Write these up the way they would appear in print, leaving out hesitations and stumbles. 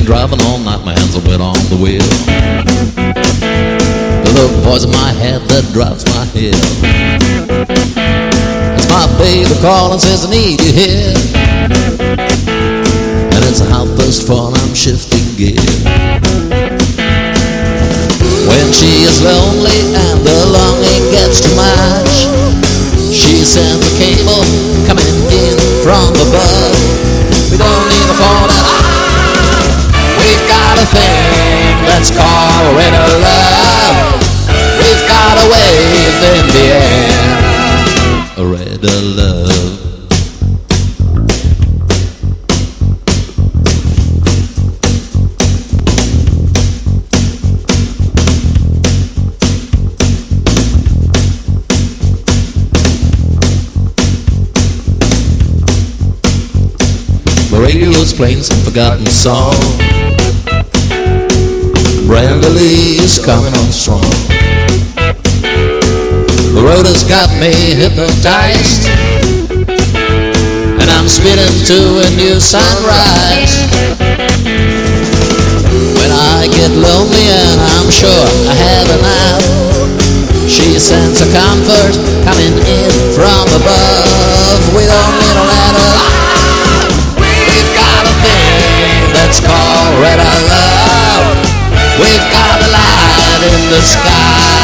been driving all night, my hands are wet on the wheel. The voice in my head that drives my head. It's my baby calling, says I need you here. And it's 4:30, I'm shifting gear. When she is lonely and the longing gets too much, she sends a cable coming in from above. We don't need a phone at all. We've got a thing that's called red love. We've got a wave in the air, a red love. The radio's playing some forgotten song. Brenda Lee is coming on strong. The road has got me hypnotized, and I'm speeding to a new sunrise. When I get lonely and I'm sure I have enough, she sends a comfort coming in from above. We don't need a ladder. We've got a thing that's called red love. We've got a light in the sky.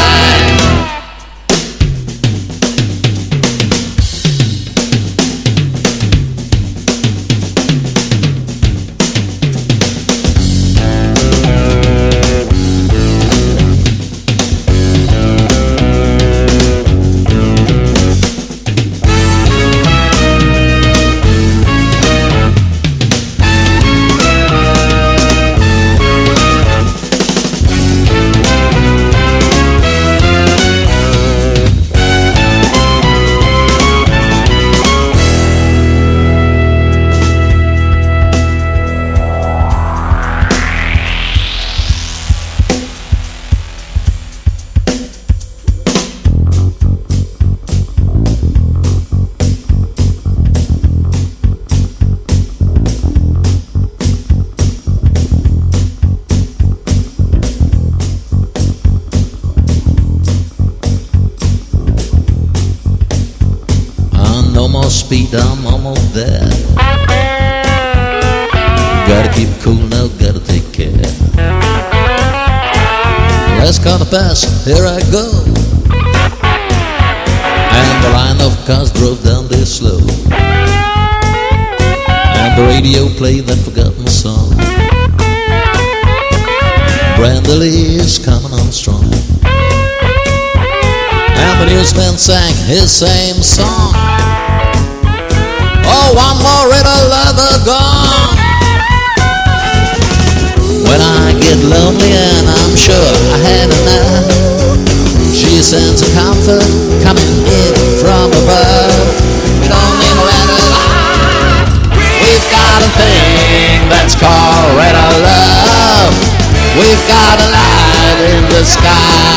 Speed, I'm almost there. Gotta keep cool now, gotta take care. Last car to pass, here I go. And the line of cars drove down there slow, and the radio played that forgotten song. Brenda Lee is coming on strong, and the newsman sang his same song. Oh, one more red leather gone. When I get lonely and I'm sure I had enough, she sends a comfort coming in from above. We don't need a ladder. We've got a thing that's called red love. We've got a light in the sky.